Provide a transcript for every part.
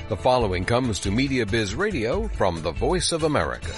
The following comes to Media Biz Radio from the Voice of America.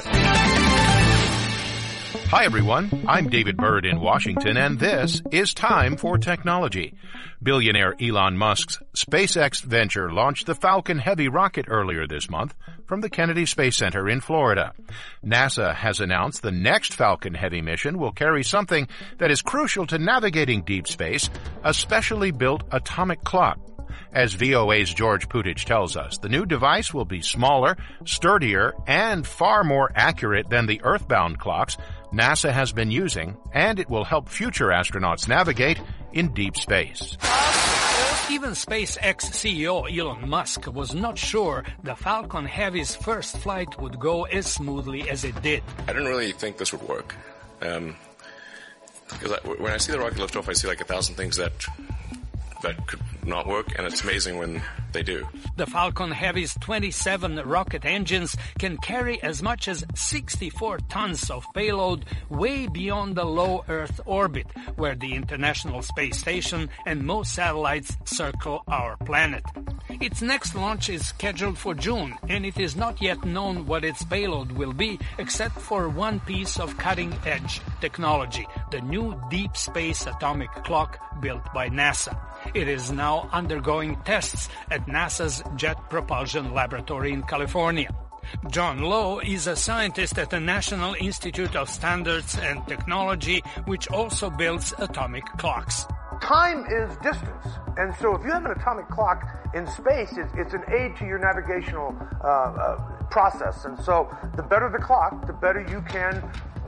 Hi, everyone. I'm David Byrd in Washington, and this is Time for Technology. Billionaire Elon Musk's SpaceX venture launched the Falcon Heavy rocket earlier this month from the Kennedy Space Center in Florida. NASA has announced the next Falcon Heavy mission will carry something that is crucial to navigating deep space, a specially built atomic clock. As VOA's George Putich tells us, the new device will be smaller, sturdier, and far more accurate than the Earthbound clocks NASA has been using, and it will help future astronauts navigate in deep space. Even SpaceX CEO Elon Musk was not sure the Falcon Heavy's first flight would go as smoothly as it did. I didn't really think this would work. Because when I see the rocket lift off, I see like 1,000 things that could not work, and it's amazing when they do. The Falcon Heavy's 27 rocket engines can carry as much as 64 tons of payload way beyond the low Earth orbit, where the International Space Station and most satellites circle our planet. Its next launch is scheduled for June, and it is not yet known what its payload will be, except for one piece of cutting-edge technology, the new deep space atomic clock built by NASA. It is now undergoing tests at NASA's Jet Propulsion Laboratory in California. John Lowe is a scientist at the National Institute of Standards and Technology, which also builds atomic clocks. Time is distance, and so if you have an atomic clock in space, it's an aid to your navigational process. And so the better the clock, the better you can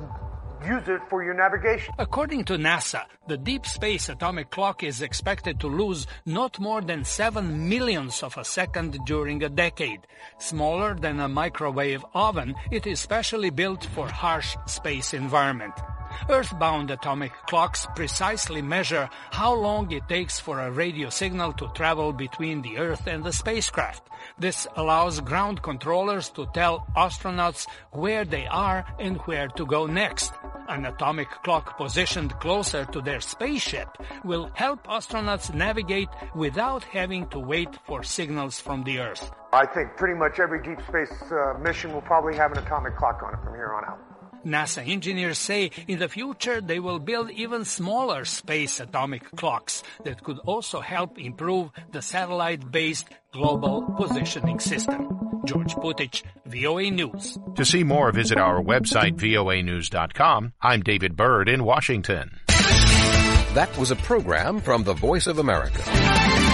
use it for your navigation. According to NASA, the deep space atomic clock is expected to lose not more than 7 millionths of a second during a decade. Smaller than a microwave oven, it is specially built for harsh space environment. Earthbound atomic clocks precisely measure how long it takes for a radio signal to travel between the Earth and the spacecraft. This allows ground controllers to tell astronauts where they are and where to go next. An atomic clock positioned closer to their spaceship will help astronauts navigate without having to wait for signals from the Earth. I think pretty much every deep space mission will probably have an atomic clock on it from here on out. NASA engineers say in the future they will build even smaller space atomic clocks that could also help improve the satellite-based global positioning system. George Putich, VOA News. To see more, visit our website, voanews.com. I'm David Byrd in Washington. That was a program from the Voice of America.